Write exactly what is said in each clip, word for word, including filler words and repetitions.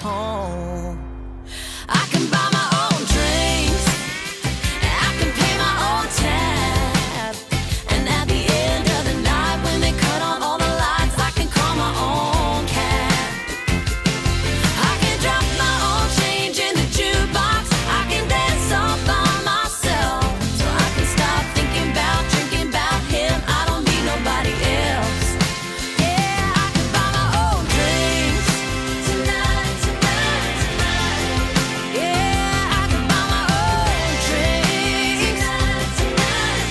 home. I can buy my own drinks, I can pay my own tab, and at the end of the night when they cut on all the lights, I can call my own cab. I can drop my own change in the jukebox, I can dance all by myself, so I can stop thinking about drinking about him. I don't need nobody else. Yeah, I can buy my own drinks tonight, tonight, tonight. Yeah, I can buy my own drinks tonight, tonight,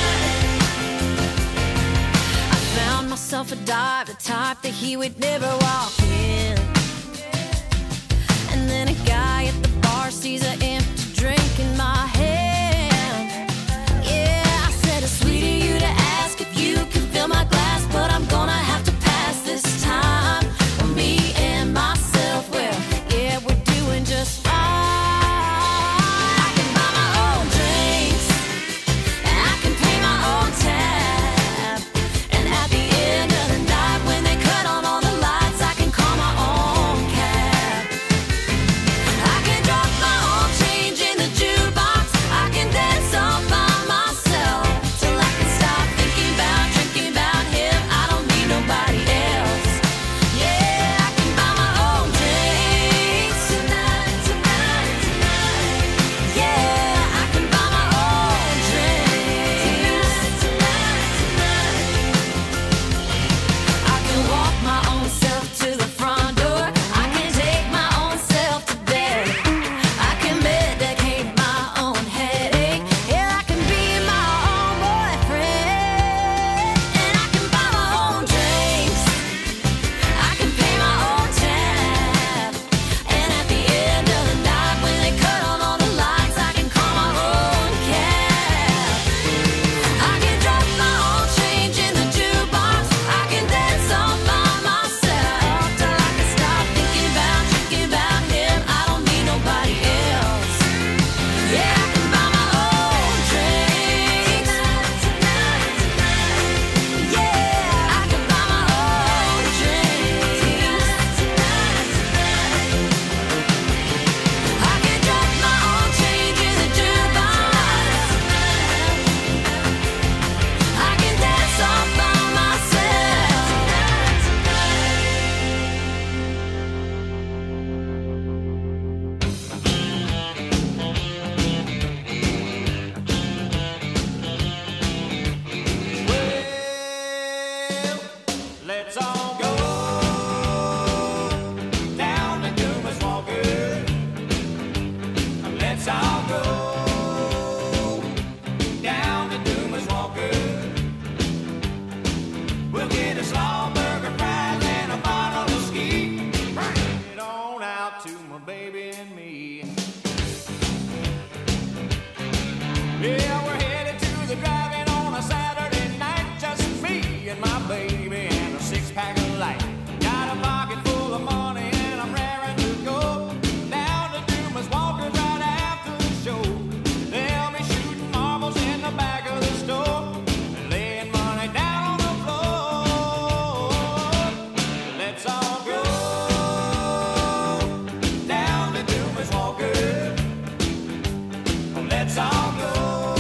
tonight. I found myself a dive, the type that he would never walk in. And then a guy at the bar sees an empty drink in my hand. Yeah, I said it's sweet of you to ask if you can fill my glass, but I'm gonna have to pass this time. Me and myself, well, yeah, we're doing just fine. I can buy my own drinks, I can pay my own tab, and at the end of the night when they cut on all the lights, I can call my own cab. I can drop my own change in the jukebox, I can dance all by myself, till I can stop thinking about drinking about him. I don't need nobody else. Yeah, I can buy my own drinks tonight, tonight, tonight. Yeah, I can buy my own drinks tonight, tonight, tonight. I can walk my own self to the front door, I can take my own self to bed, I can medicate my own headache. Yeah, I can be my own boyfriend, and I can buy my own drinks, I can pay my own tab, and at the end of the night when they cut on all the lights, I can call my own cab. I can drop my own change in the jukebox, I can dance all by myself, till I can stop thinking about drinking about him. I don't need nobody else. Yeah, I can buy my own drinks tonight, tonight, tonight. Yeah, I can buy my own drinks tonight, tonight, tonight. I can drop my own change in the jukebox, I can dance all by myself Let's all go down to Dumas Walker. Let's all go down to Dumas Walker. We'll get a slaw burger, fries, and a bottle of ski. Bring it on out to my baby and me. Yeah, we're headed to the drive-in on a Saturday night, just me and my baby and a six-pack of light. Got a pocket full of money and I'm raring to go down to Dumas Walker's right after the show. They'll be shooting marbles in the back of the store and laying money down on the floor. Let's all go down to Dumas Walker. Let's all go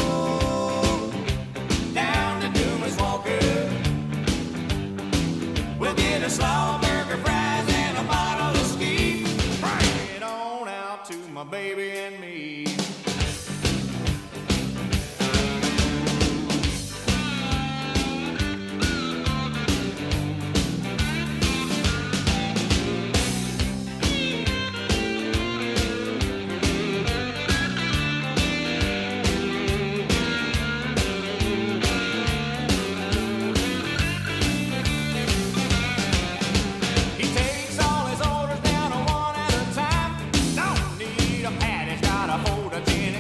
down to Dumas Walker. We'll get a slaw burger, fries, and a bottle of ski. Bring it on out to my baby and me. He takes all his orders down one at a time. Don't need a pad, he's got a hold of tin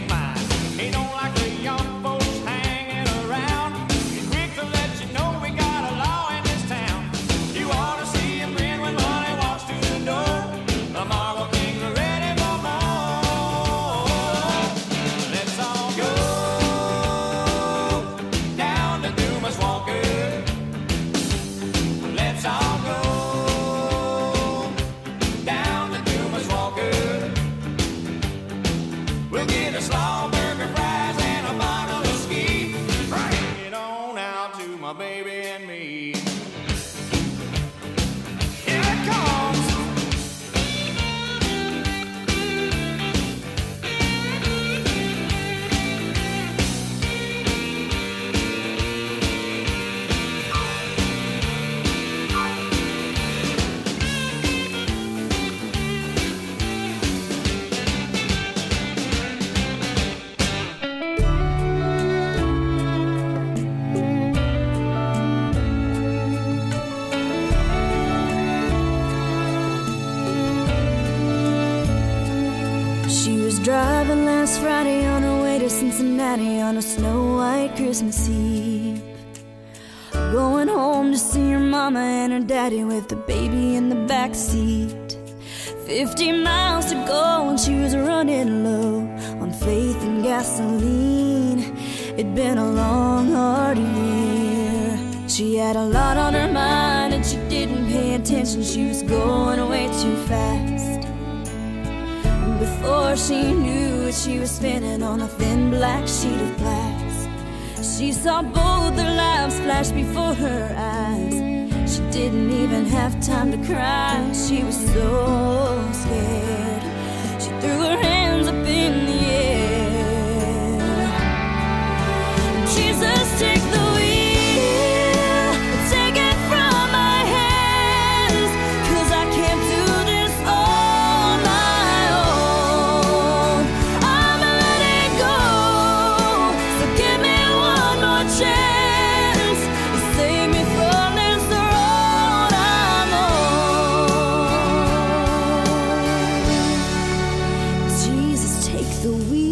Driving last Friday on her way to Cincinnati on a snow-white Christmas Eve. Going home to see her mama and her daddy with the baby in the back seat. Fifty miles to go and she was running low on faith and gasoline. It'd been a long, hard year. She had a lot on her mind and she didn't pay attention. She was going way too fast. Before she knew it, she was spinning on a thin black sheet of glass. She saw both their lives flash before her eyes. She didn't even have time to cry. She was so scared. She threw her hands up in the air. Jesus, take the wheel, take it from my hands, 'cause I can't do this all my own. I'm letting go, so give me one more chance to save me from this road I'm on. Jesus, take the wheel.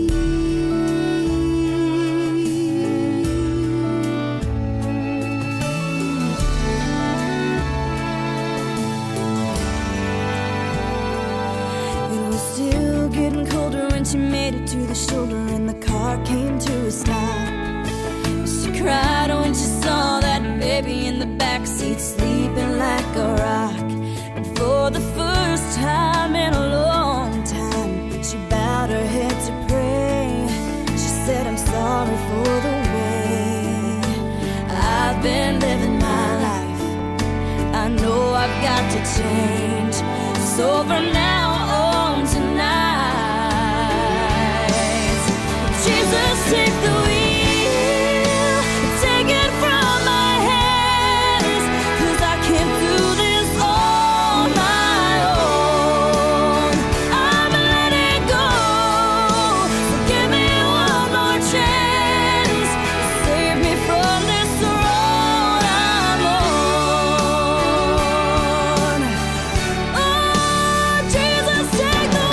It was still getting colder when she made it to the shoulder and the car came to a stop. She cried when she saw that baby in the backseat sleeping like a rock. And for the first time in a long time, she bowed her head to pray. She said, I'm sorry for the way I've been living my life. I know I've got to change. So from now on tonight, Jesus, take the wheel, take it from my hands, 'cause I can't do this all my own. I'm letting go, so give me one more chance to save me from this road I'm on. Oh, Jesus, take the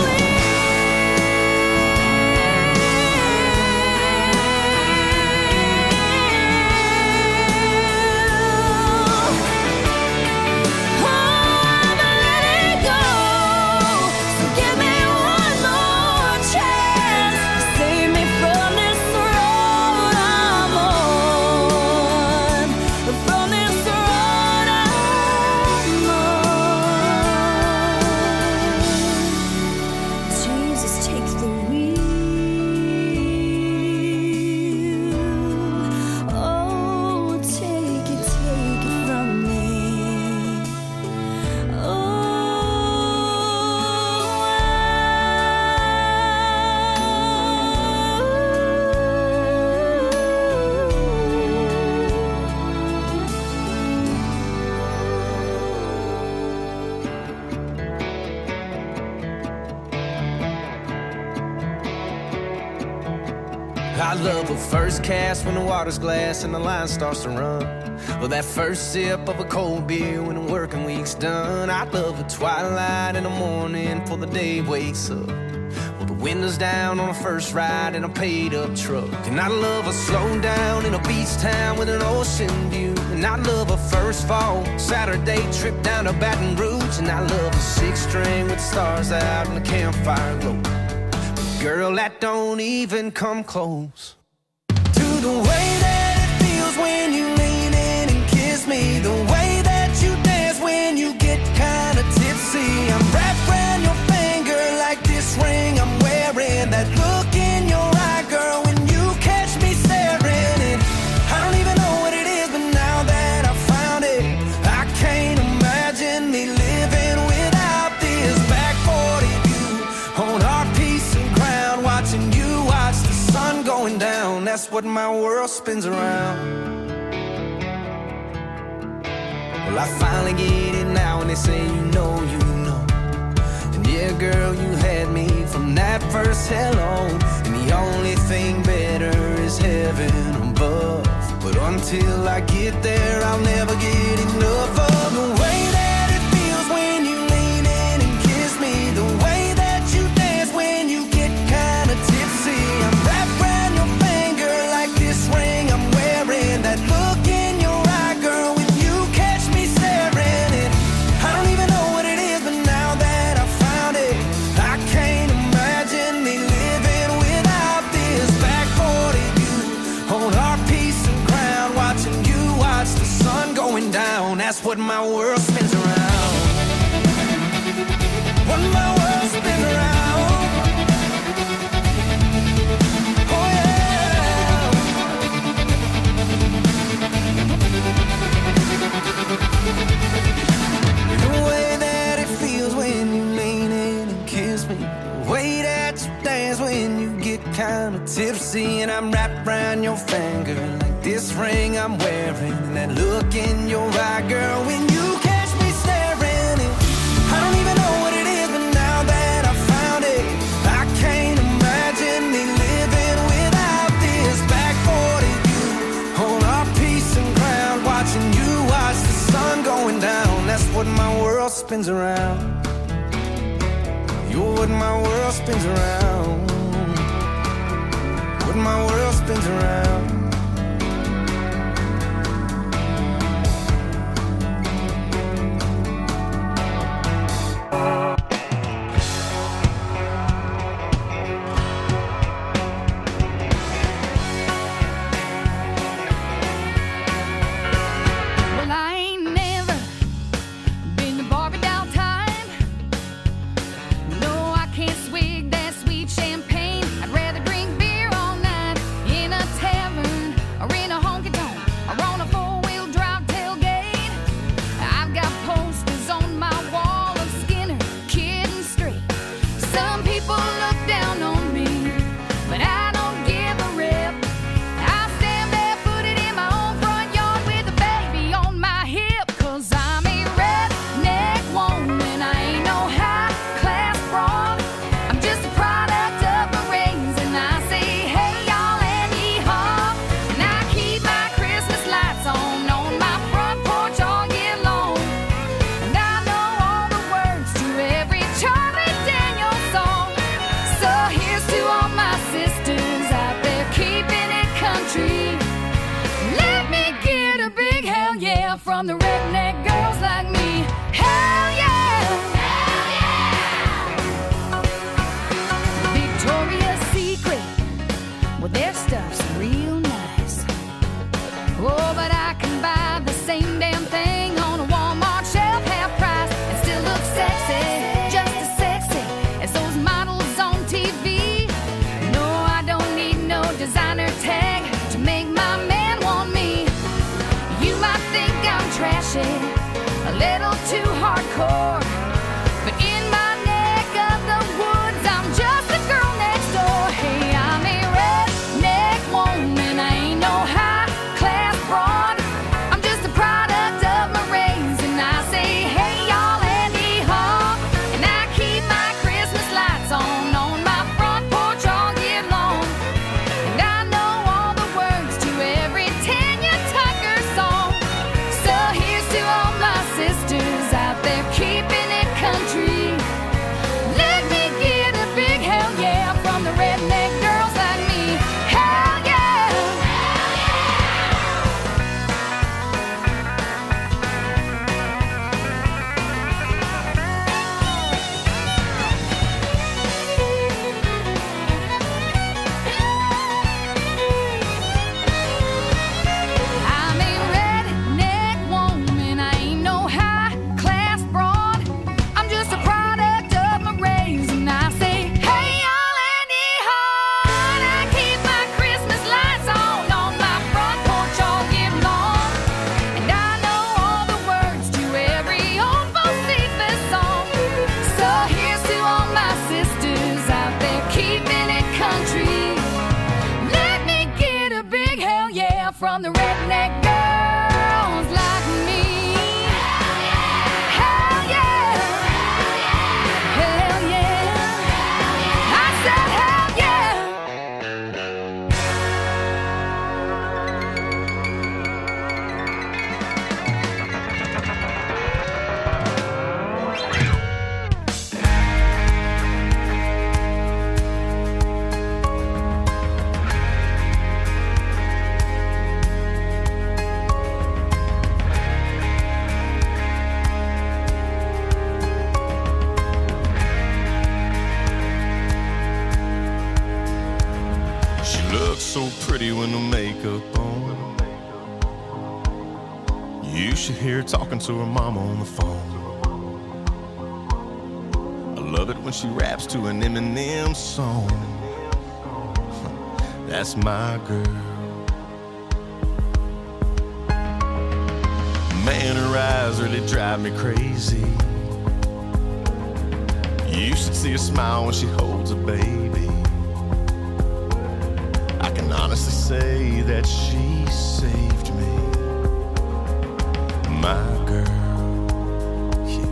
I love a first cast when the water's glass and the line starts to run. Or that first sip of a cold beer when the working week's done. I love the twilight in the morning before the day wakes up. Or the windows down on a first ride in a paid up truck. And I love a slow down in a beach town with an ocean view. And I love a first fall Saturday trip down to Baton Rouge. And I love a six string with the stars out and the campfire glow. Girl, that don't even come close to the way that it feels when you lean in and kiss me. The way that you dance when you get kinda tipsy. I'm wrapped around your finger like this ring I'm wearing. That look in your eye, girl, when you catch me staring. And I don't even know what it is, but now that I found it, I can't imagine me living without this back forty view on our piece of ground, watching you watch the sun going down. That's what my world spins around. Well, I finally get it now when they say you know, you know. And yeah, girl, you had me from that first hello. And the only thing better is heaven above. But until I get there, I'll never get enough of the way that it feels when you lean in and kiss me. The way that you dance when you get kind what my world spins around. What my world spins around. Oh yeah. The way that it feels when you lean in and kiss me, the way that you dance when you get kind of tipsy, and I'm wrapped around your finger like this ring I'm wearing, and that look in your eye, girl, when you catch me staring. And I don't even know what it is, but now that I found it, I can't imagine me living without this. Back forty, you hold our peace and ground, watching you watch the sun going down. That's what my world spins around. You're what my world spins around. What my world spins around. From the redneck girls like me, hell yeah, hell yeah. Victoria's Secret, well their stuff's real nice. Oh, but I can buy the same damn thing on a Walmart shelf, half price, and still look sexy, just as sexy as those models on T V. No, I don't need no designer tag to make my man want me. You might think I'm trashy, a little too hardcore, but in my neck of the woods, I'm just a girl next door. Hey, I'm a redneck woman, I ain't no high-class broad. I'm just a product of my race, and I say, hey, y'all, and hee-haw. And I keep my Christmas lights on, on my front porch all year long. And I know all the words to every Tanya Tucker song. So here's to all my sisters out there keeping it country. Let me get a big hell yeah from the redneck girls like me. Hell yeah, hell I'm a redneck woman, I ain't no high-class broad. I'm just a product of my race, and I say, hey, y'all, and hee-haw. And I keep my Christmas lights on, on my front porch all year long. And I know all the words to every old Bocephus song. So here's to all my sisters out there keeping it country. Let me get a big hell yeah from the redneck girls like me. Hell yeah, hell yeah, I said hell yeah. She looks so pretty when the makeup on. You should hear her talking to her mama on the phone. I love it when she raps to an Eminem song. That's my girl. Man, her eyes really drive me crazy. You should see her smile when she holds a baby. I can honestly say that she saved me. My girl, yeah.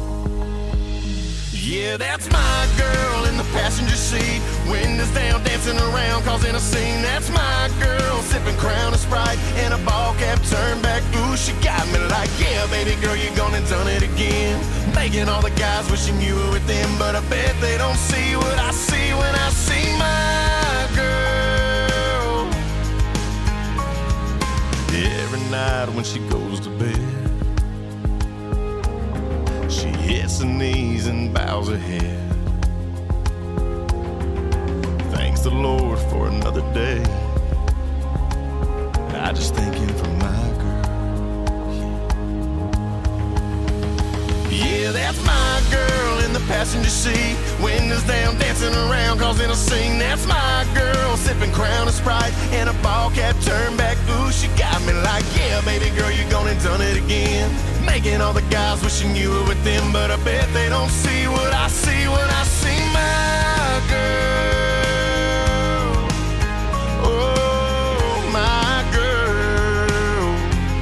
Yeah, that's my girl in the passenger seat. Windows down, dancing around, causing a scene. That's my girl, sipping Crown and Sprite and a ball cap turned back. Ooh, she got me like, yeah, baby girl, you gone and done it again. Making all the guys wishing you were with them, but I bet they don't see what I see when I see my girl. Every night when she goes to bed, she hits her knees and bows her head. Thanks the Lord for another day. I just thank him for my girl. Yeah, that's my girl in the passenger seat. Windows down, dancing around, causing a scene. That's my girl, sipping Crown and Sprite and a ball cap turned back. Ooh, she got me like, yeah, baby girl, you gone and done it again. Making all the guys wishing you were with them, but I bet they don't see what I see when I see my girl. Oh, my girl.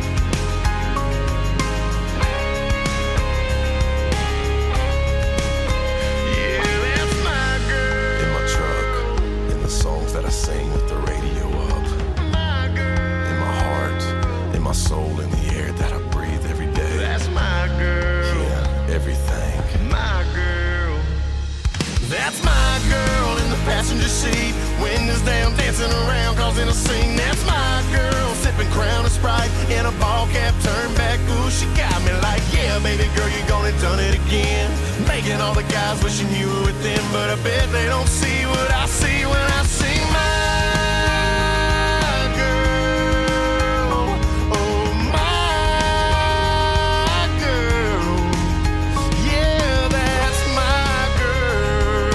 Yeah, that's my girl. In my truck, in the songs that I sing with the radio up. My girl. In my heart, in my soul, in the air that I breathe every day. That's my girl. Yeah, everything. My girl. That's my girl in the passenger seat. Windows down, dancing around, causing a scene. That's my girl, sipping Crown and Sprite in a ball cap turned back. Ooh, she got me like, yeah, baby girl, you gone and done it again. Making all the guys wishing you were with them, but I bet they don't see what I see when I see my girl. Oh, my girl. Yeah, that's my girl.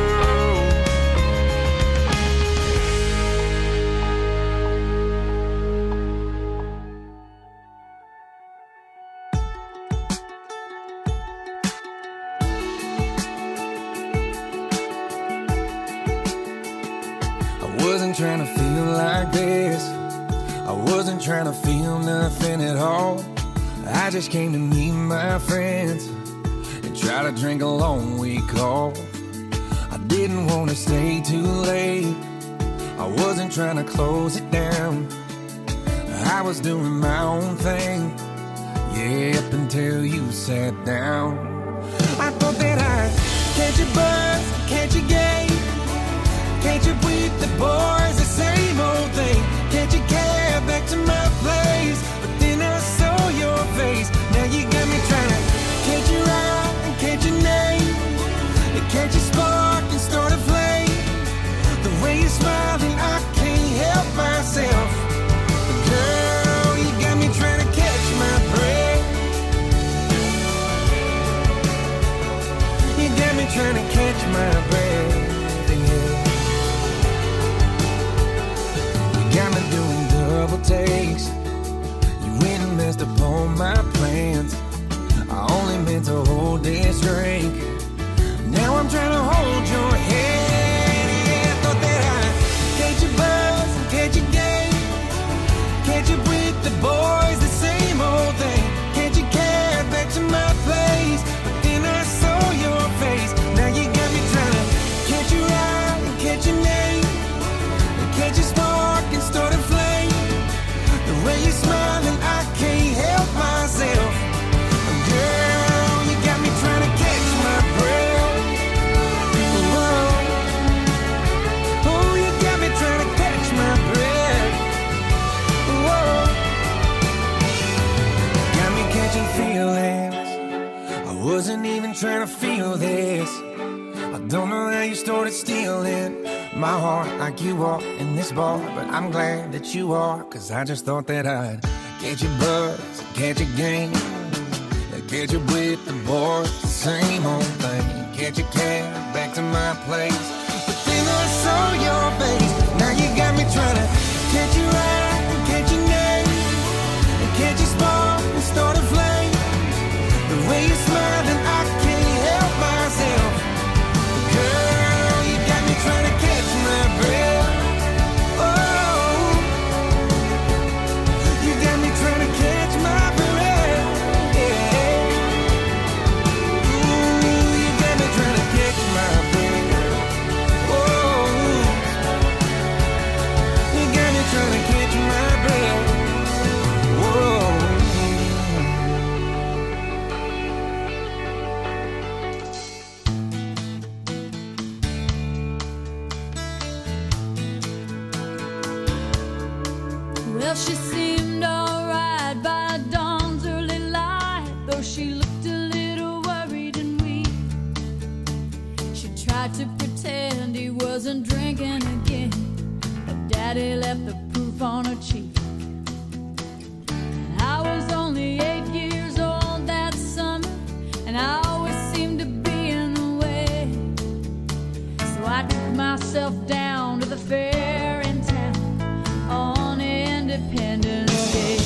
I wasn't trying to feel like this. I wasn't trying to feel nothing at all. I just came to meet my friends and try to drink a long week off. I didn't want to stay too late. I wasn't trying to close it down. I was doing my own thing, yeah, up until you sat down. I thought that I'd catch a buzz, catch a game. Catch up with the boys, the same old thing. Catch a cab back to my place, but then I saw your face. Now you got me trying to catch your eye and catch your name, and catch a spark and start a flame. The way you're smiling, I can't help myself. But girl, you got me trying to catch my breath. You got me trying to catch my breath. Got me doing double takes. You went and messed up all my plans. I only meant to hold this drink. Now I'm trying to hold your hand. Yeah, I thought that I'd catch a buzz and catch a game. Catch up with the boys, the same old thing. Catch a cab back to my place, but then I saw your face. Now you got me trying to catch your eye and catch your name, and catch a spark and start a flame. The way you're smiling, I can't help myself. Girl, you got me trying to catch my breath. Whoa. Oh, you got me trying to catch my breath. Whoa. Got me catching feelings. I wasn't even trying to feel this. I don't know how you started stealing my heart like you are in this bar, but I'm glad that you are, cause I just thought that I'd Catch your buzz, catch your game. Catch you with the boys, same old thing. Catch your cab back to my place. But then I saw your face. Now you got me trying to catch your eye and catch your name. And catch your spark and start a flame. The way you're smiling, I can't help myself. Girl, you got me trying to catch my breath. Oh, you got me trying to catch my breath. Well, she seemed alright by dawn's early light, though she looked a little worried and weak. She tried to pretend he wasn't drinking again, but Daddy left the proof on her cheek. And I was only eight years old that summer, and I always seemed to be in the way. So I took myself down to the fair in town on Independence Day.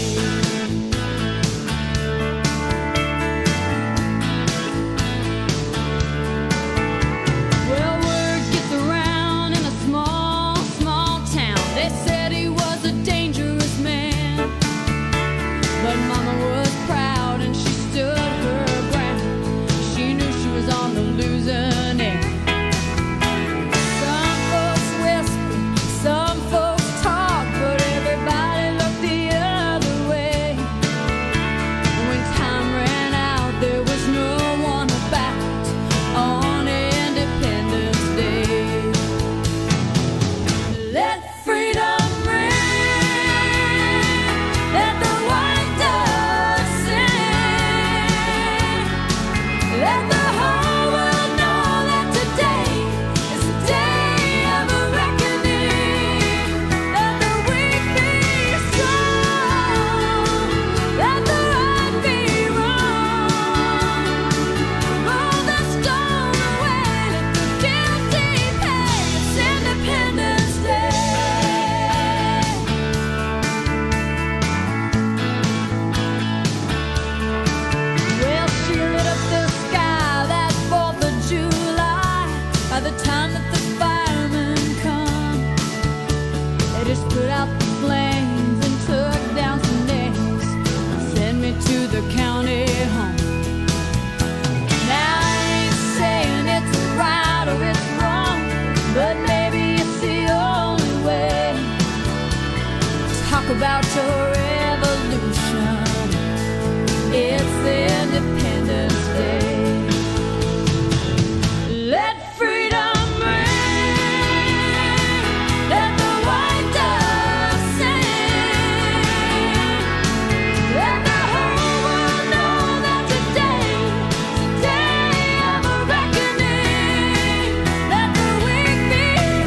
Well, word gets around in a small, small town. They said he was a dangerous man, but Mama was proud and she stood her ground. She knew she was on the losing end. Some folks whispered, some folks talked, but everybody looked the other way. When time ran out, there was no one about on Independence Day. Let freedom ring, let the white dove sing, let the whole world know that today is a day of a reckoning. Let the weak be strong, let the right be wrong. Roll the stone away, let the guilty pay. It's Independence Day. Well, she lit up the sky that fourth of July. By the time that the firemen come, they just put out the flames and took down some names and sent me to the county home. Now I ain't saying it's right or it's wrong, but maybe it's the only way. Talk about your revolution. It's Independence Day. Let freedom ring, let the white dove sing, let the whole world know that today is a day of a reckoning. Let the weak be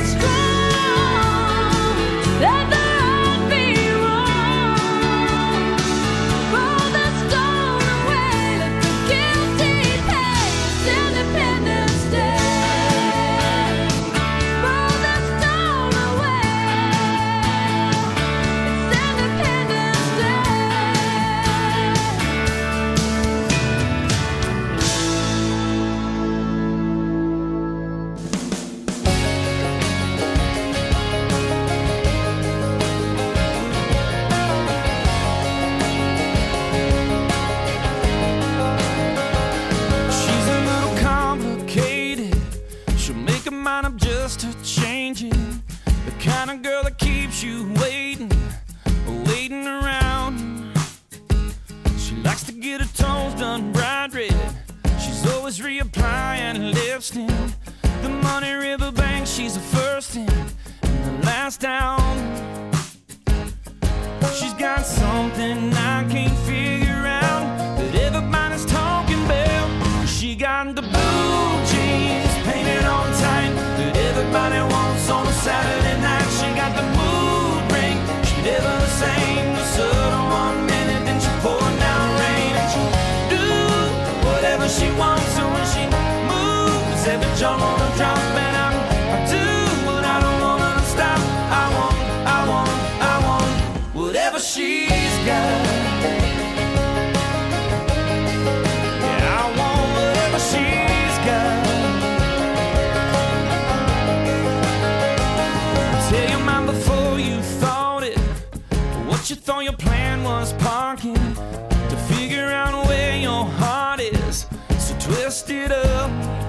strong, let the right be wrong. Roll the stone away, let the guilty pay. It's Independence Day. Roll the stone away. It's Independence Day. She's a little complicated. She'll make a mind up just to change it. The kind of girl that keeps you waiting, waiting around. She likes to get her toes done bright red. She's always reapplying lipstick. The Money River Bank, she's the first in and the last down. She's got something I can't figure out that everybody's talking about. She got the blue jeans painted on tight that everybody wants on a Saturday night. She got the mood ring, she never sang the southern one minute. moves every jaw wanna drop, and I'm, I do what I don't want her to stop. I want, I want, I want whatever she's got. Yeah, I want whatever she's got. Tell your mind before you thought it, what you thought your plan was parking, to figure out where your heart is, so twist it up.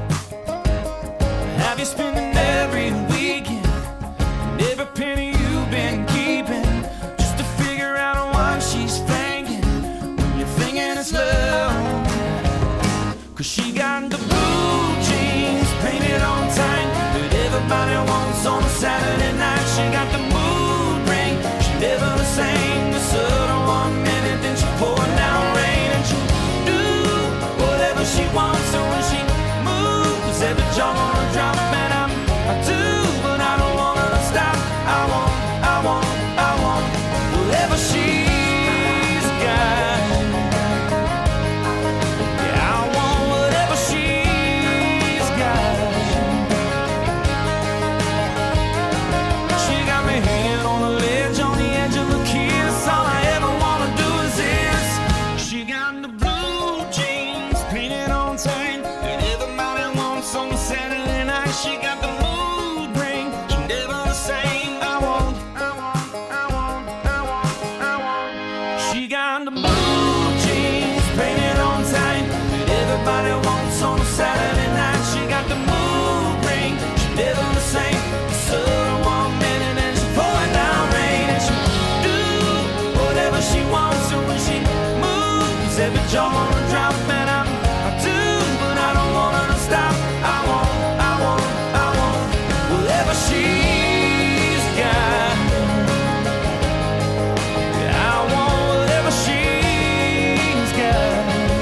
Have you spending every weekend and every penny you've been keeping, just to figure out what she's thinking when you're thinking it's love? Cause she got the blue jeans painted on tight that everybody wants on a Saturday night. She got the mood ring, she never the same. The sun one minute, then she pour down rain, and she do whatever she wants. So when she moves, every jaw wanna drop, and I'm, I do, but I don't want her to stop. I want, I want, I want whatever she's got. Yeah, I want whatever she's got. She got me hanging on the ledge, on the edge of a kiss. All I ever wanna do is this. She got the blue jeans painted on tight that everybody wants on Saturday night. She got the mood ring, she never the same. I want, I want, I want, I want, I want. She got the blue jeans painted on tight that everybody wants on a Saturday night. She got the mood ring, she never the same. The sun one minute and she pouring down rain, and she do whatever she wants. So when she moves, every jaw wanna drop, and I'm, I do, but I don't want her to stop. I want, I want, I want whatever she's got. Yeah, I want whatever she's got.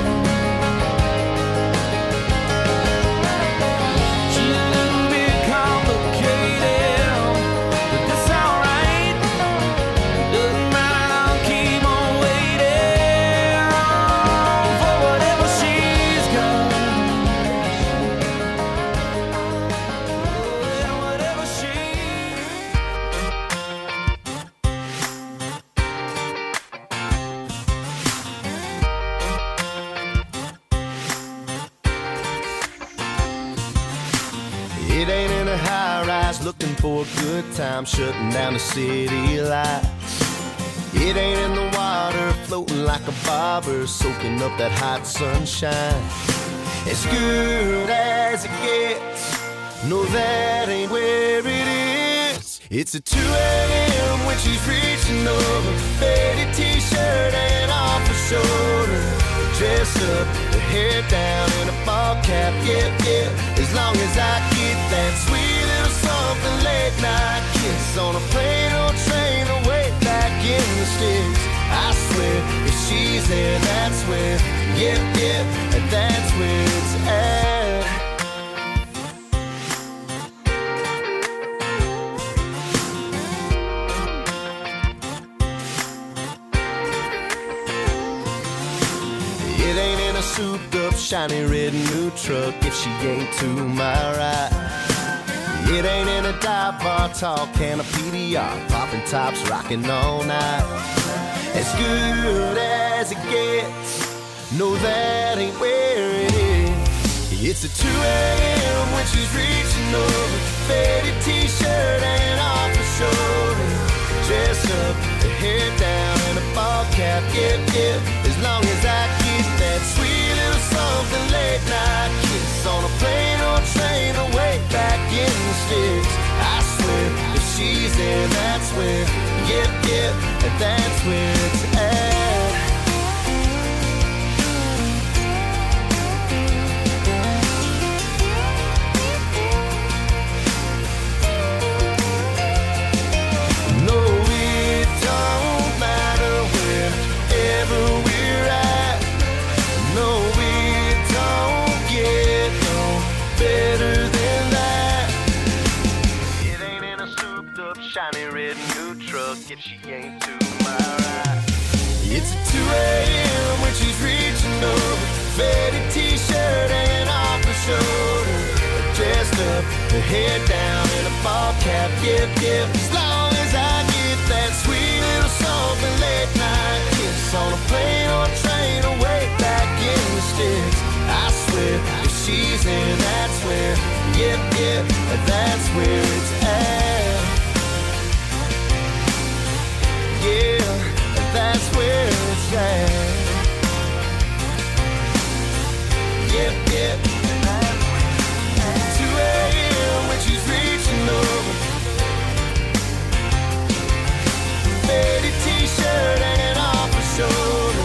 She's a little bit complicated, but that's alright. Doesn't matter, I'll keep on waiting for whatever she's got. Yeah, whatever she's It ain't in a high rise looking for a good time, shutting down the city lights. It ain't in the water floating like a bobber, soaking up that hot sunshine. As good as it gets, no, that ain't where it is. It's at two a.m. when she's reaching over, faded t-shirt and off her shoulder, dress up, her hair down in a ball cap, yeah, yeah. As long as I get that sweet little something late night kiss on a plane or train away back in the sticks. I swear, if she's there, that's where, yeah, yeah, and that's where it's at. It ain't in a souped up, shiny red new truck if she ain't to my right. It ain't in a dive bar, tall can of P D R, popping tops, rocking all night. As good as it gets, no, that ain't where it is. It's at two a.m. when she's reaching over, faded t-shirt and off her shoulder, dress up, her hair down and a ball cap, yeah, yeah. As long as I get that sweet little something late night kiss on a plane or train away back in the sticks. I swear, if she's there, that's where, yeah, yeah, and that's where it's at. No, it don't matter wherever we're at. No, it don't get no better than that. It ain't in a souped up, shiny red new truck if she ain't to my right. It's at two a.m. when she's reaching over, faded t-shirt and off her shoulder, slip, her hair down in a ball cap, yep, yep. As long as I get that sweet little something late night kiss on a plane or a train or way back in the sticks, I swear if she's in, that's where, yep, yep, that's where it's at. Yeah, that's where it's at. Yep, yep. two a.m. when she's reaching over, faded t-shirt hanging off her shoulder.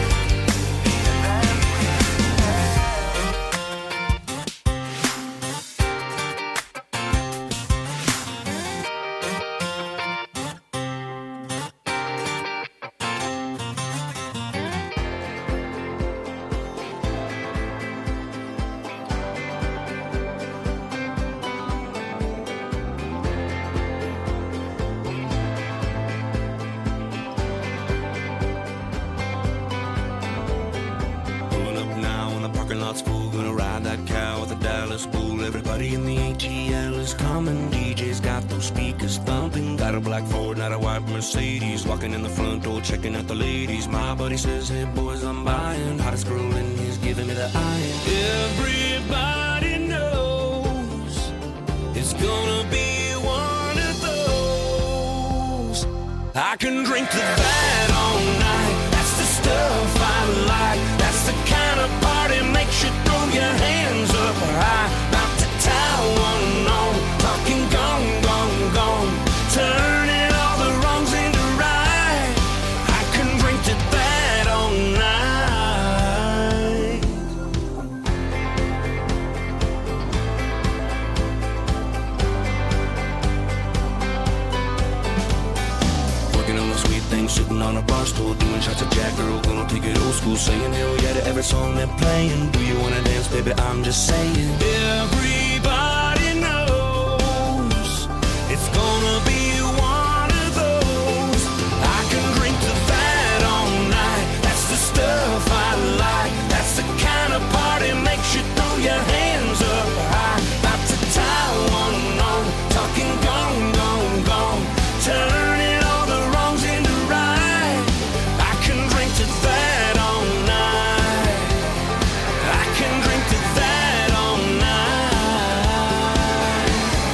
Everybody in the A T L is coming. D J's got those speakers thumping. Got a black Ford, not a white Mercedes. Walking in the front door, checking out the ladies. My buddy says, hey boys, I'm buying. Hottest girl in he's giving me the iron. Everybody knows it's gonna be one of those. I can drink to that all night. That's the stuff I like. That's the kind of party makes you throw your hands up high. One on, talking gone, gone, gone, turning all the wrongs into right. I can drink to that all night. Working on the sweet thing, sitting on a bar stool, doing shots of Jack, girl, gonna take it old school, saying hell yeah to every song they're playing. Do you wanna dance, baby? I'm just saying. Everybody knows it's gonna be one of those. I can drink to that all night. That's the stuff I like. That's the kind of party makes you throw your hands up high. About to tie one on, talking gone, gone, gone, turning all the wrongs into right. I can drink to that all night. I can drink to that all night.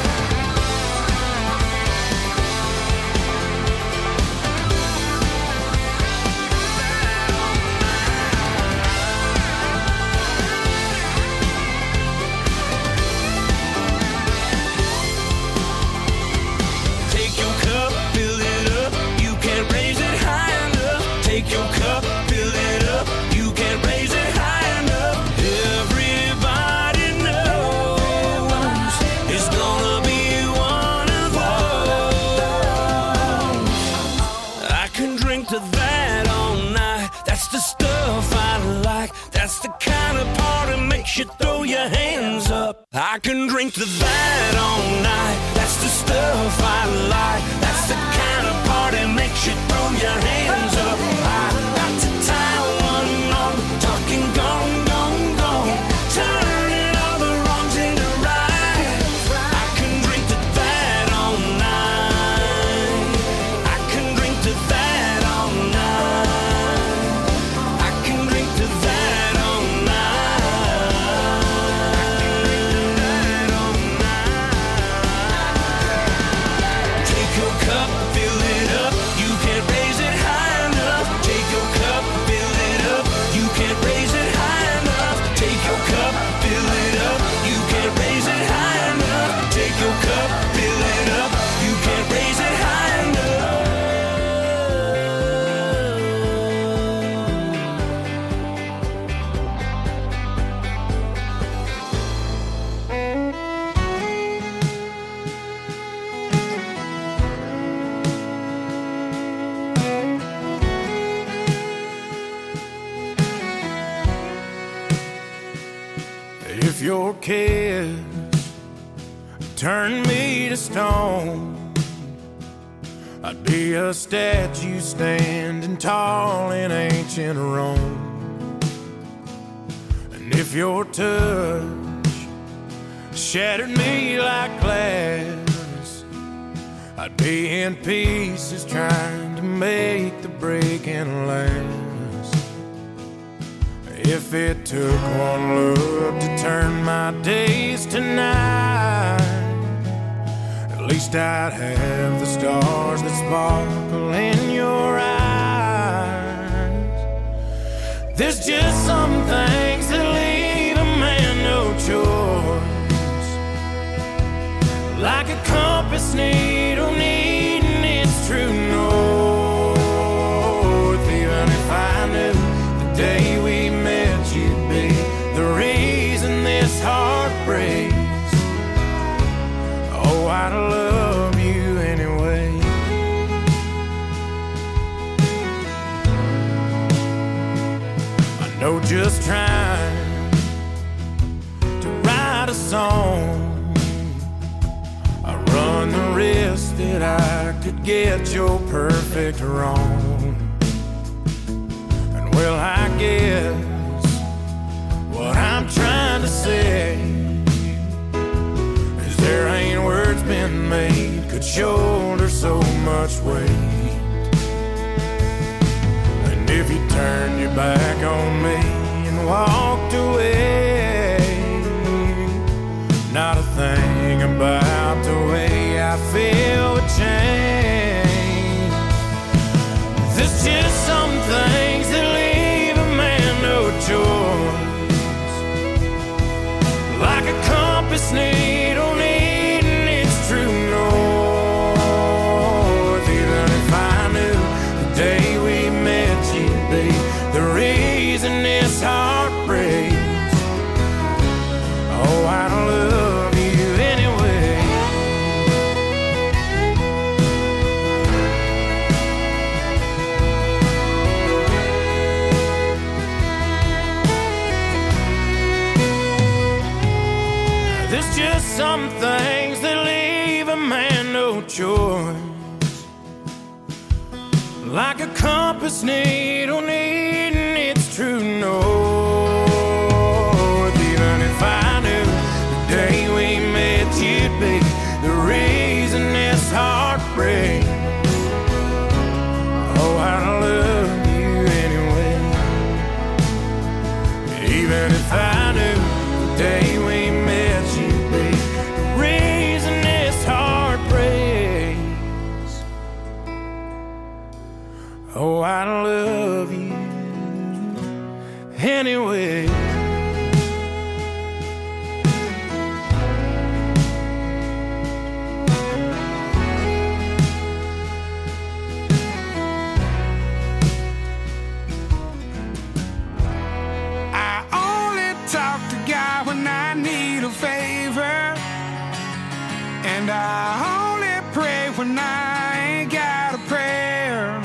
Take your cup, fill it up. You can't raise it high enough. Take your cup, fill it up. You can't raise it high enough. Everybody knows it's gonna be one of those. I can drink to that all night. That's the stuff I like. That's the kind of party makes you throw your hands up. I can drink to that all night. That's the stuff I like. That's the kind of party makes you throw your hands up. I got to tie one on, talking gone, gone, gone, turning all the wrongs into right. I can drink to that all night. I can drink to that all night. I can drink to that all night. Take your cup, fill it up. You can't raise it high enough. Take your cup, fill it up. You can't raise it high enough. Take your cup, fill it up. You can't raise it high enough. Take your cup, fill it up. You can't raise it high enough. If your kiss turned me to stone, I'd be a statue standing tall in ancient Rome. And if your touch shattered me like glass. I'd be in pieces trying to make the breaking last. If it took one look to turn my days to night, at least I'd have the stars that sparkle in your eyes. There's just some things that leave a man no choice, like a compass needle needing its true north. Even if I knew the day we met you'd be the reason this heart breaks, oh, I'd love you anyway. I know just trying to write a song, I run the risk that I could get your perfect wrong. And well, I guess what I'm trying to say is there ain't words been made could shoulder so much weight. And if you turned your back on me and walked away, not a thing about the way I feel would change. There's just some things that leave a man no choice, like a compass needle needing its true north. Even if I knew the day we met you'd be the reason this heart breaks, oh, I'd love you anyway. There's just some things that leave a man no choice, like a compass needle needing its true north. Even if I knew the day we met you'd be the reason this heart breaks, oh, I'd love you anyway. Even if I knew the day we met you'd be the reason this heart breaks, oh, I'd love you anyway. I only talk to God when I need a favor, and I only pray when I ain't got a prayer.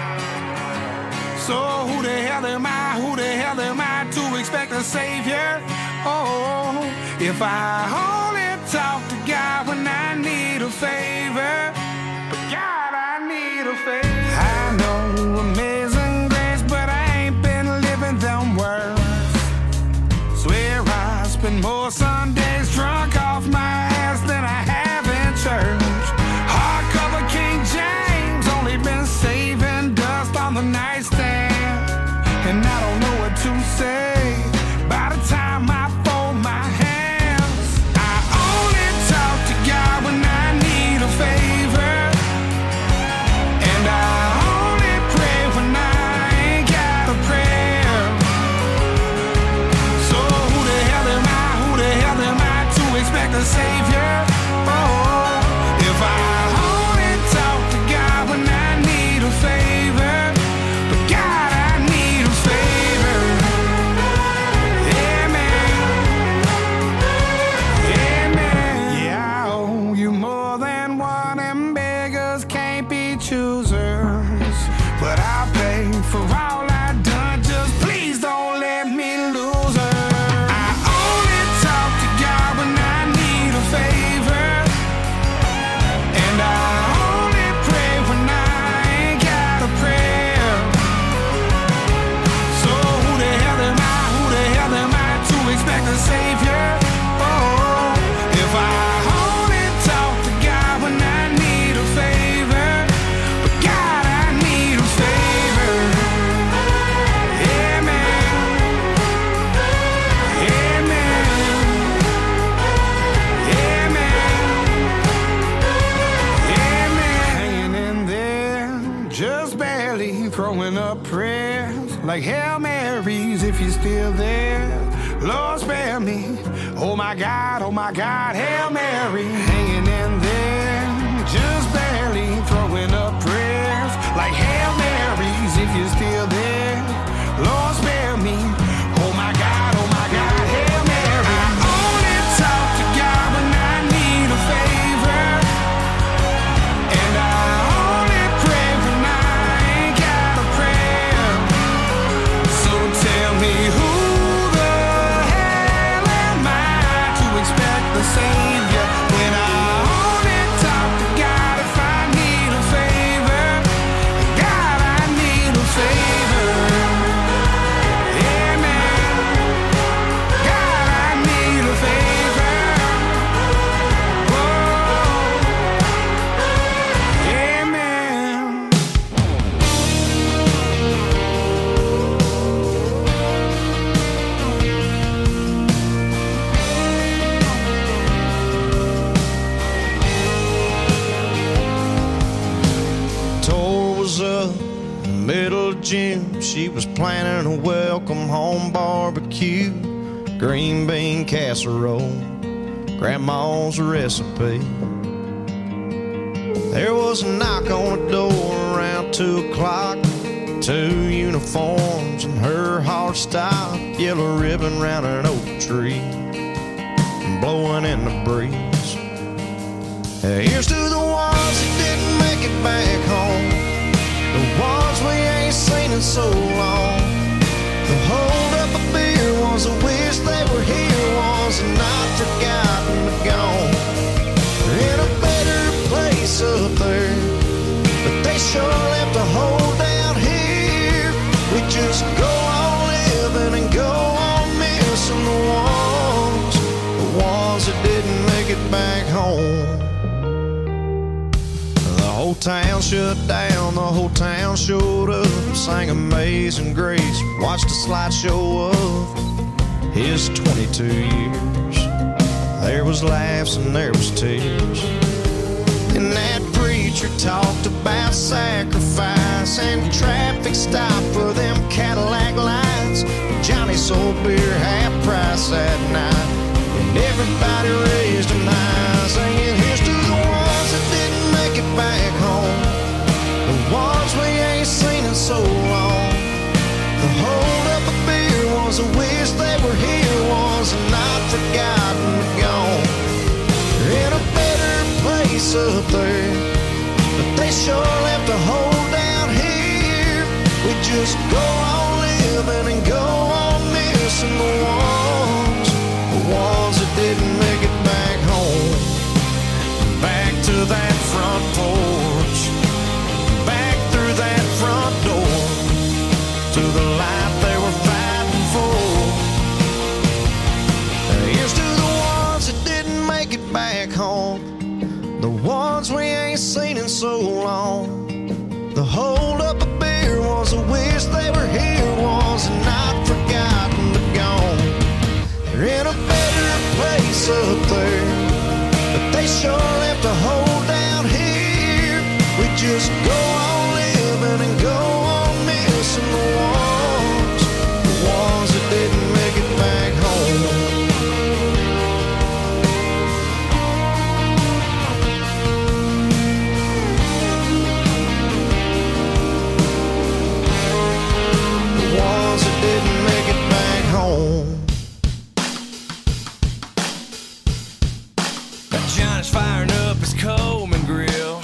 So who the hell am I, who the hell am I to expect a savior? Oh, if I only talk to God when I need a favor, God, I need a favor. I know amazing grace, but I ain't been living them words. Swear I spend more Sundays drunk off my ass than I have in church. Hardcover King James, only been saving dust on the nightstand, and I don't know what to say by the time I fold my hands. I only talk to God when I need a favor, and I only pray when I ain't got a prayer. So who the hell am I, who the hell am I to expect a savior? Oh, if I only talk to God when I need a favor, but God, I need a favor. Yeah, man. Yeah, man. Yeah, I owe you more than one, and beggars can't be choosers. But I'll pay for all I done, just please don't let me lose her. I only talk to God when I need a favor, up prayers like Hail Marys if you're still there. Lord, spare me. Oh my God, oh my God, Hail Mary. Hanging in there, just barely throwing up prayers like Hail Marys if you're still there. Lord, spare me. Oh my God, oh my God, Hail Mary. I only talk to God when I need a favor, and I only pray when I ain't got a prayer. So tell me, who the hell am I to expect the Savior when I only talk to God if I need a favor? God, I need a favor. Middle of June, she was planning a welcome home barbecue, green bean casserole, grandma's recipe. There was a knock on the door around two o'clock, two uniforms and her heart stopped, yellow ribbon round an oak tree, blowing in the breeze. Here's to the ones that didn't make it back home, the ones we ain't seen in so long. The hold up a beer was a wish they were here, was a not forgotten but gone. They're in a better place up there, but they sure left a hole down here. We just go on living and go on missing the ones, the ones that didn't make it back home. The whole town shut down, the whole town showed up, sang Amazing Grace, watched a slideshow of his twenty-two years. There was laughs and there was tears, and that preacher talked about sacrifice and traffic stop for them Cadillac lights. Johnny sold beer half price that night, and everybody raised an eye, singing, here's to the ones that didn't make it back home, the ones we ain't seen in so long. The hold up a beer was a wish they were here, was a not forgotten but gone. They're in a better place up there, but they sure left a hole down here. We just go on living and go on missing the ones, the ones that didn't make it back home. Back to that front porch, back through that front door, to the life they were fighting for. Here's to the ones that didn't make it back home, the ones we ain't seen in so long. The hold up a beer was a wish they were here, was not forgotten but gone. They're in a better place up there, but they sure left a hole down here. We just go on living and go on missing the ones, the ones that didn't make it back home. The ones that didn't make it back home. Johnny's firing up his Coleman grill.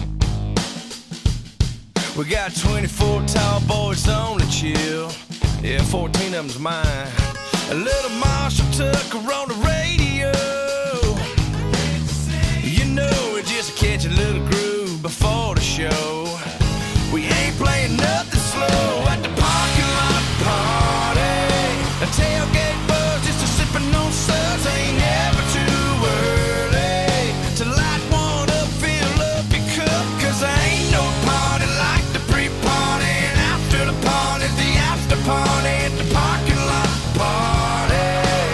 We got twenty-four tall boys on the chill. Yeah, fourteen of them's mine. A little Marshall Tucker on the radio. You know, we just catch a little groove before the show. We ain't playing nothing slow at the parking lot party. A tailgate buzz just a sipping on suds. Ain't never too early to light one up, fill up your cup, cause there ain't no party like the pre-party, and after the party's the after party at the parking lot party.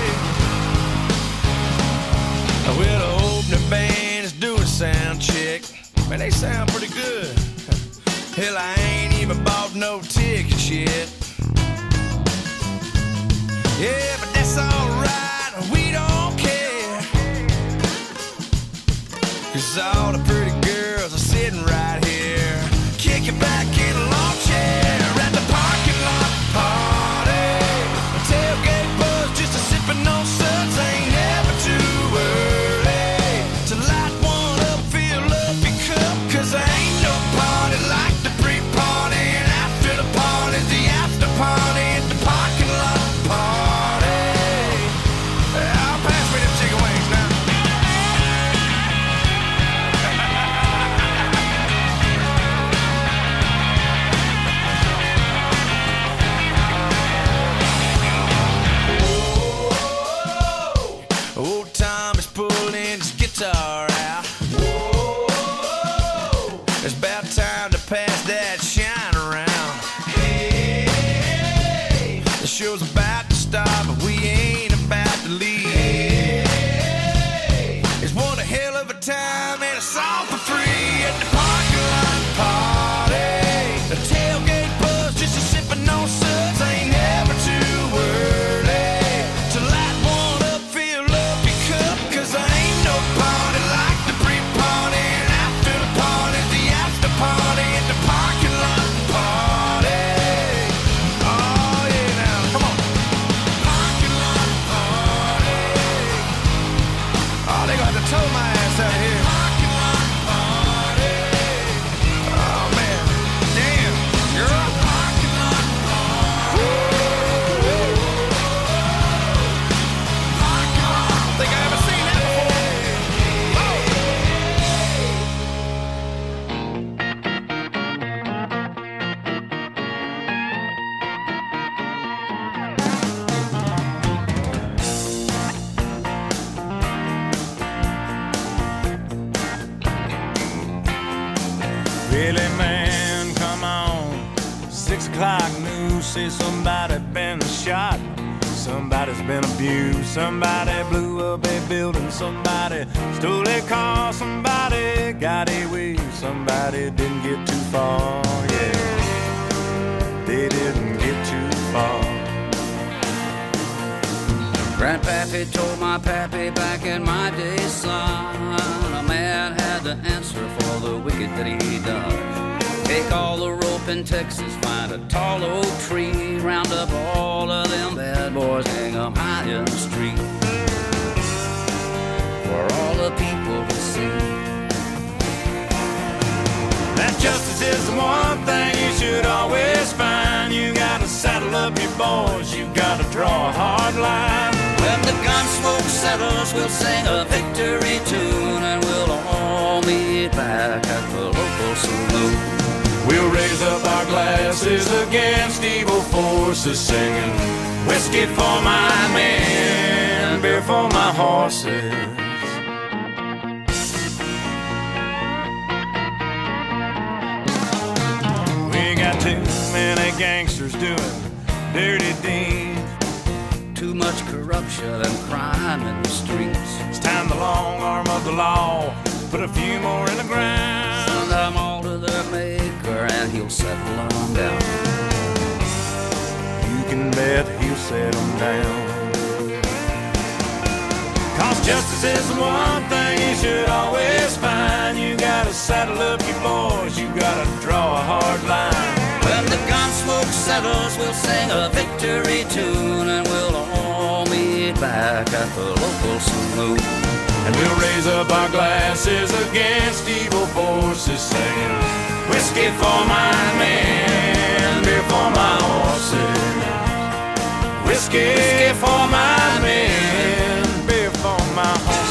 Well, the opening band is doing sound check. Man, they sound pretty good. Hell, I ain't even bought no tickets yet. Yeah, but that's alright, we don't care. Cause all the pretty girls are sitting right here, kicking back in a lawn chair at the parking lot party. A tailgate buzz, just a sipping on suds, ain't never too early to light one up, fill up your cup. Cause there ain't no party like the pre-party, and after the party's the after party at the parking lot party. I'll pass me them chicken wings now. Old Tom is pulling his guitar out. Whoa, it's about time to pass that shine around. Hey, the show's about to start, but we ain't about to leave. Hey, it's one hell of a time and it's all for free at the parking lot party. The tailgate buzz, just a sipping on suds, ain't never too early to light one up, fill up your cup. Cause there ain't no party like the pre-party, and after the party, the after party at the parking lot party. Oh yeah, now come on. Parking lot party. Oh, they gonna have to tow my ass out of here. Parking lot party. Oh man, damn, girl. Parking lot party. Parking lot. Think I ever seen that before? Really, man, come on. Six o'clock news says somebody been shot. Somebody's been abused. Somebody blew up a building. Somebody stole a car. Somebody got away. Somebody didn't get too far. Yeah, they didn't get too far. Grandpappy told my pappy back in my day, son, a man had to answer for the wicked that he done. Take all the rope in Texas, find a tall oak tree, round up all of them bad boys, hang them high in the street for all the people to see. That justice is the one thing you should always find. You gotta saddle up your boys, you gotta draw a hard line. When the gun smoke settles, we'll sing a victory tune, and we'll all meet back at the local saloon. We'll raise up our glasses against evil forces, singing whiskey for my men, beer for my horses. We got too many gangsters doing dirty deeds. Too much corruption and crime in the streets. It's time the long arm of the law put a few more in the ground. Send them all to their maker and he'll settle them down. You can bet he'll settle down. Cause justice is the one thing you should always find. You gotta saddle up your boys, you gotta draw a hard line. When the gun smoke settles, we'll sing a victory tune, and we'll all meet back at the local saloon. And we'll raise up our glasses against evil forces, singing whiskey for my men, beer for my horses. Whiskey for my men, beer for my horses.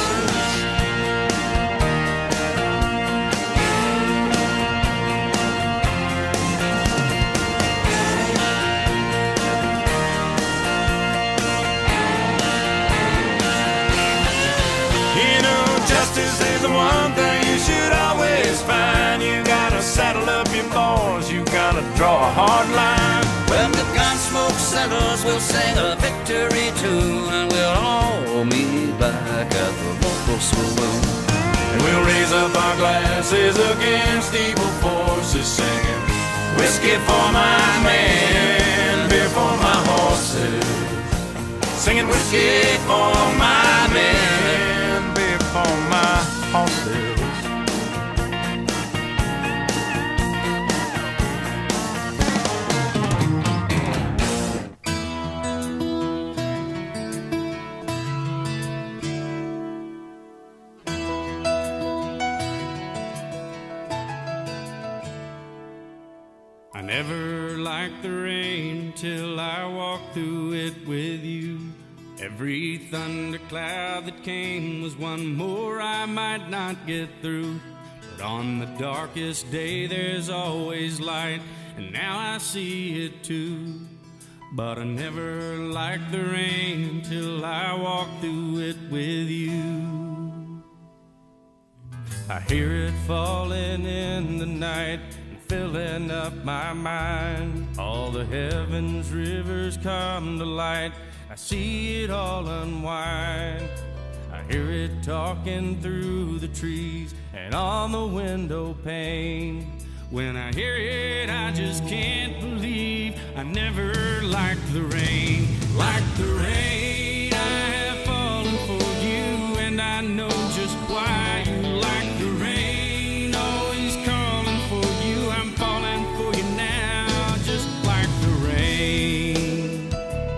Justice is the one thing you should always find. You gotta saddle up your boys, you gotta draw a hard line. When the gun smoke settles, we'll sing a victory tune, and we'll all meet back at the local saloon. And we'll raise up our glasses against evil forces, singing Whiskey for my men, beer for my horses. Singing whiskey for my men, beer for my horses. I never liked the rain till I walked through it with you. Every thundercloud that came was one more I might not get through. But on the darkest day there's always light, and now I see it too. But I never liked the rain till I walked through it with you. I hear it falling in the night, filling up my mind. All the heavens rivers come to light. I see it all unwind. I hear it talking through the trees and on the window pane. When I hear it, I just can't believe I never liked the rain. Like the rain, I have fallen for you, and I know just why you like the rain. Always calling for you, I'm falling for you now, just like the rain.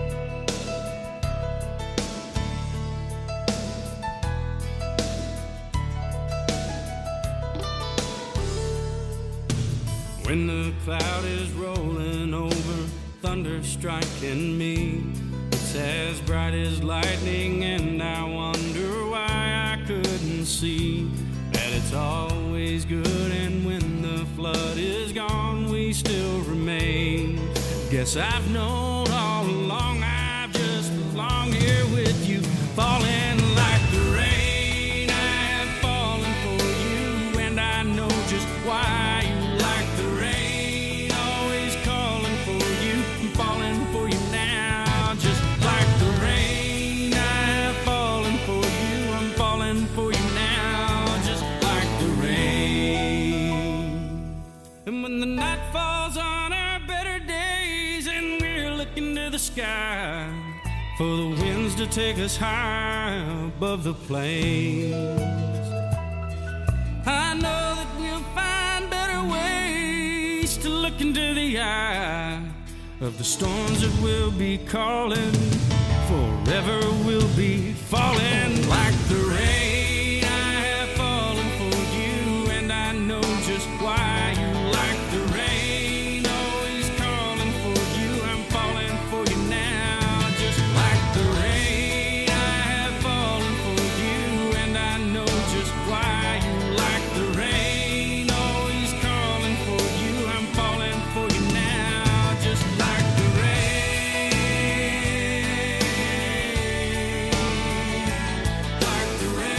When the cloud is rolling over, thunder striking me, it's as bright as lightning, and I wonder why I couldn't see that it's always good, and when the flood is gone, we still remain. Guess I've known all along, I've just belonged here with you, falling like the rain. I have fallen for you, and I know just why you like the rain. Always calling for you, I'm falling for you now, just like the rain. I have fallen for you, I'm falling for you now, just like the rain. And when the night falls on our better days and we're looking to the sky for the winds to take us high above the plains, I know that we'll find better ways to look into the eye of the storms that will be calling. Forever we'll be falling like the rain. I have fallen for you, and I know just why you like the rain. Always calling for you, I'm falling for you now, just like the rain. I have fallen for you, and I know just why you like the rain. Always calling for you, I'm falling for you now, just like the rain. Like the rain.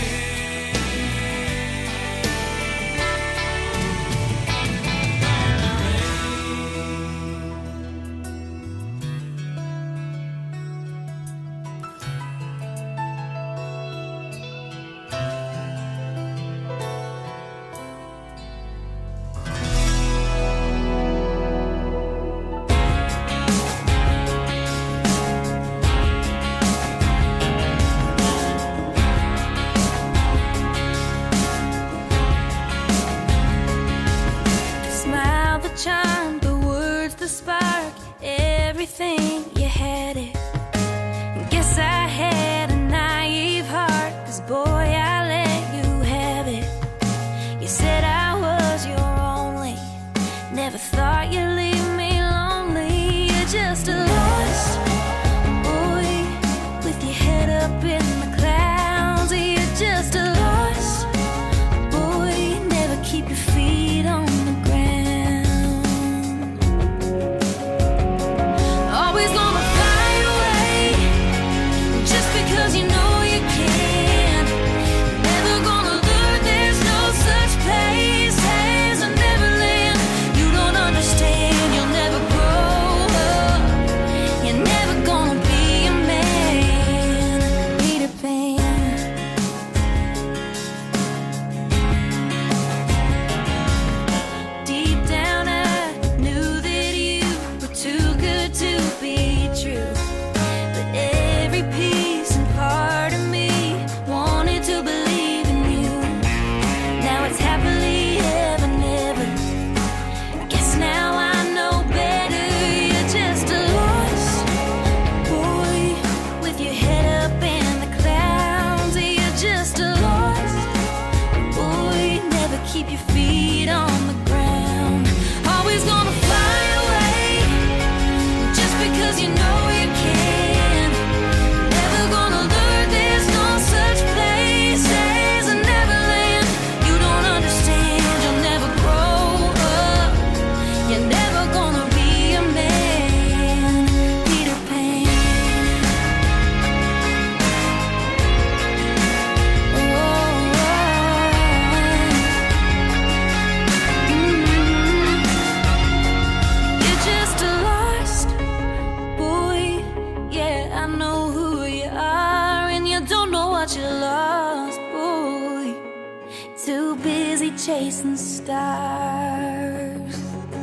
too busy chasing stars.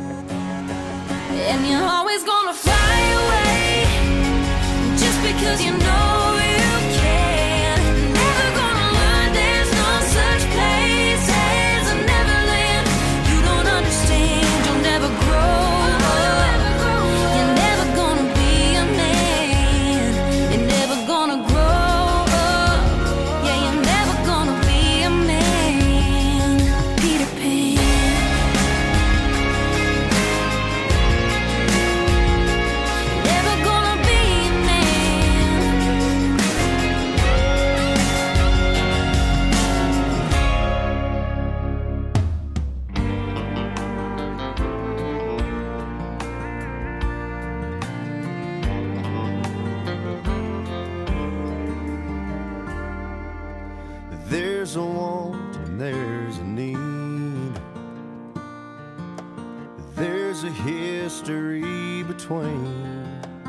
And you're always gonna fly away just because you know you can. Never gonna learn there's no such place as a Neverland. You don't understand, you'll never grow up. You're never gonna be a man. You're never gonna grow up. Yeah, you're never gonna be a man. Peter Pan. Never gonna be a man. There's a want and there's a need. There's a history between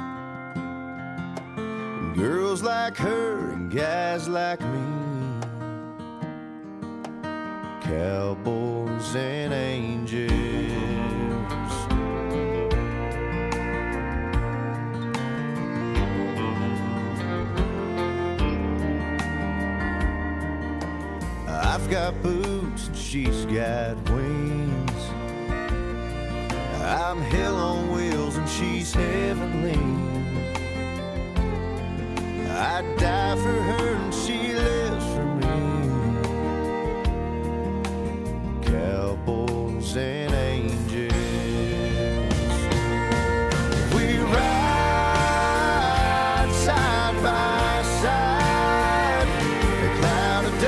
girls like her and guys like me, cowboys and angels. I've got boots and she's got wings. I'm hell on wheels and she's heavenly. I'd die for her and she lives for me. Cowboys and angels. We ride side by side. A cloud of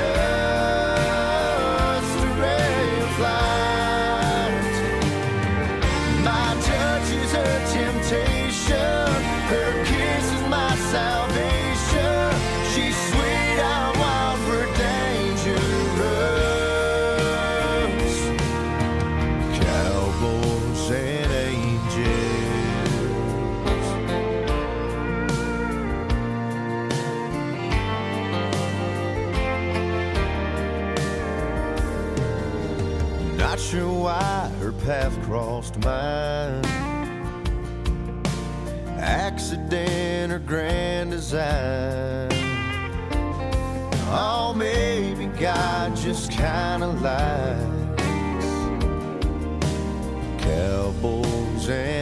dust, a ray of light. My touch is her temptation. Her kiss is my salvation. She's sweet, I'm wild, we're dangerous. Cowboys and angels. Not sure why her path crossed mine. Accident or grand design. Oh, maybe God just kinda likes cowboys and